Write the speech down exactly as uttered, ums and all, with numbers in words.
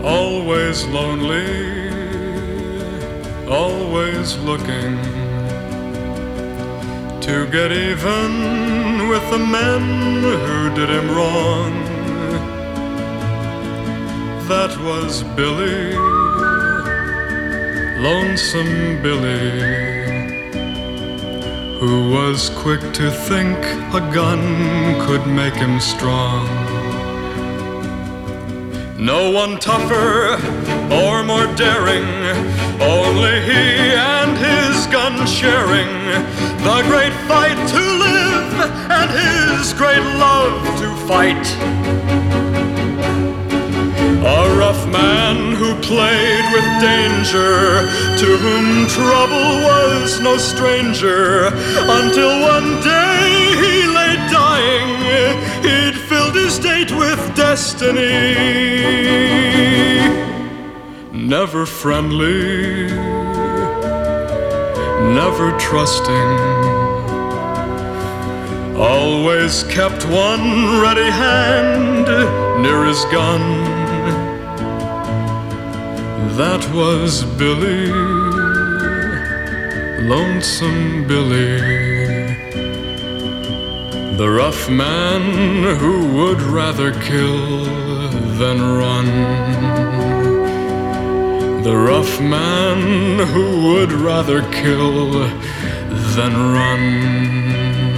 always lonely, always looking to get even with the men who did him wrong. That was Billy, Lonesome Billy, who was quick to think a gun could make him strong. No one tougher or more daring, only he and his gun sharing the great fight to live and his great love to fight. A rough man who played with danger, to whom trouble was no stranger, until one day he lay dying. He'd filled his date with destiny. Never friendly, never trusting, always kept one ready hand near his gun. That was Billy, Lonesome Billy, the rough man who would rather kill than run. The rough man who would rather kill than run.